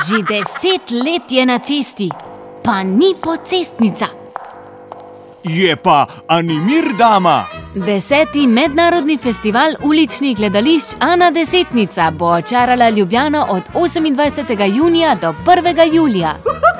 Že 10 let je na cesti, pa ni pocestnica. Je pa Animir dama. 10. mednarodni festival uličnih gledališč Ana Desetnica bo očarala Ljubljano od 28. junija do 1. julija.